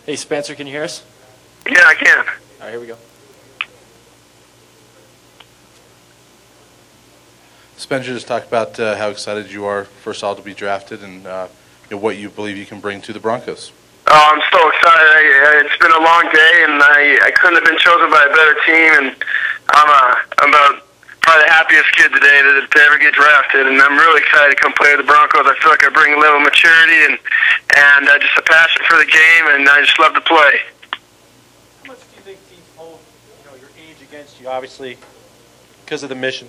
Hey, Spencer, can you hear us? Yeah, I can. All right, here we go. Spencer, just talk about how excited you are, first of all, to be drafted and what you believe you can bring to the Broncos. Oh, I'm so excited. It's been a long day, and I couldn't have been chosen by a better team, and I'm probably the happiest kid today to ever get drafted, and I'm really excited to come play with the Broncos. I feel like I bring a level of maturity and just a passion for the game, and I just love to play. How much do you think teams hold your age against you, obviously, because of the mission?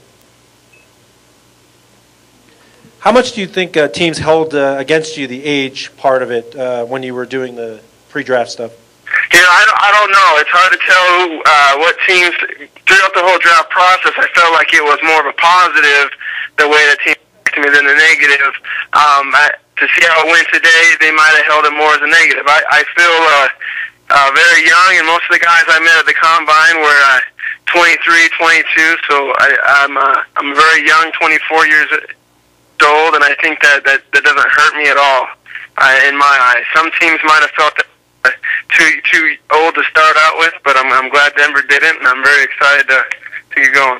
How much do you think teams held against you, the age part of it, when you were doing the pre-draft stuff? I don't know. It's hard to tell what teams, throughout the whole draft process, I felt like it was more of a positive, the way the team to me, than the negative. To see how it went today, they might have held it more as a negative. I feel very young, and most of the guys I met at the Combine were 23, 22, so I'm very young, 24 years old, and I think that doesn't hurt me at all in my eyes. Some teams might have felt that too old to start out with, but I'm glad Denver didn't, and I'm very excited to get going.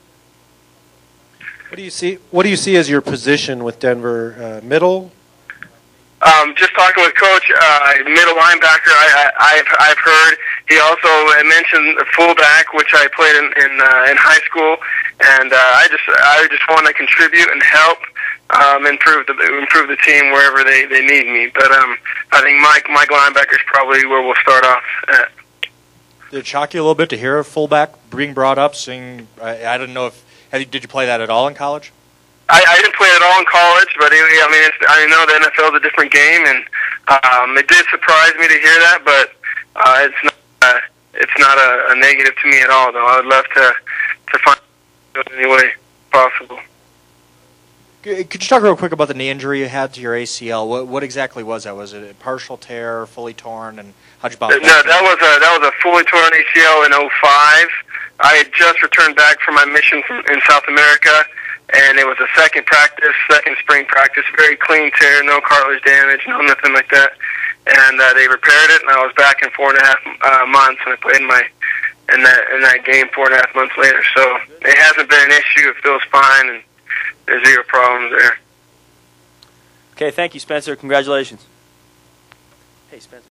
What do you see as your position with Denver? Middle? Just talking with Coach, middle linebacker. I've heard he also mentioned fullback, which I played in high school, and I just want to contribute and help improve the team wherever they need me. But I think Mike linebacker is probably where we'll start off at. Did it shock you a little bit to hear a fullback being brought up? I don't know if did you play that at all in college? I didn't play at all in college, but I know the NFL is a different game, and it did surprise me to hear that. But it's not a negative to me at all. Though I would love to find it any way possible. Could you talk real quick about the knee injury you had to your ACL? What exactly was that? Was it a partial tear, fully torn, and how'd you bounce back? No, that was a fully torn ACL in '05. I had just returned back from my mission in South America, and it was a second spring practice, very clean tear, no cartilage damage, no nothing like that. And they repaired it, and I was back in 4.5 months, and I played in that game 4.5 months later. So it hasn't been an issue. It feels fine, and there's zero problems there. Okay, thank you, Spencer. Congratulations. Hey, Spencer.